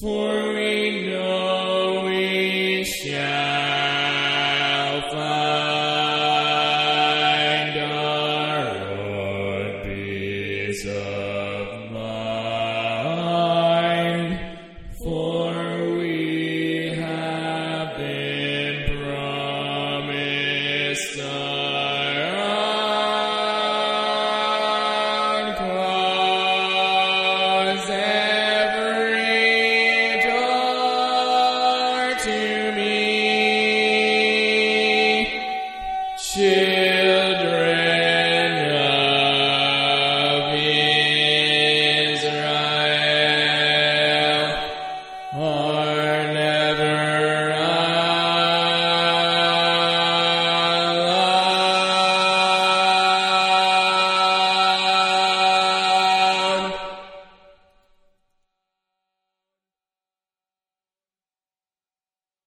For we know we shall find our own peace of mind.